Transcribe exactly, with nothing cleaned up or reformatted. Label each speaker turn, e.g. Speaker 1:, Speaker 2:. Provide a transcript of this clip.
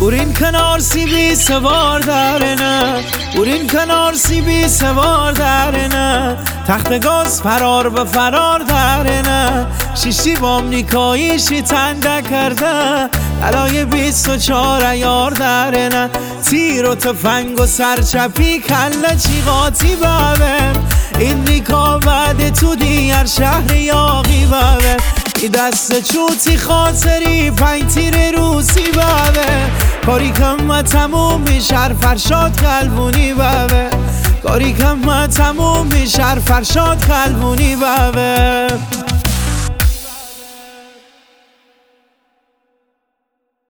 Speaker 1: برین کنار سیبی سوار دارنه، برین کنار سیبی سوار دارنه، تخت گاز فرار به فرار دارنه، شیشی بام نیکایی شی تنده کرده، علای بیست و چار ایار دارنه، تیر و تفنگ و سرچپی کله چیقاتی بابم، این نیکا بعد تو دیگر شهر یاقی بابم، ای دست چوتی خاطری پنج تیر روسی بابه، کاری کم تموم میشر فرشاد قلبونی بابه، کاری کم تموم میشر فرشاد قلبونی بابه.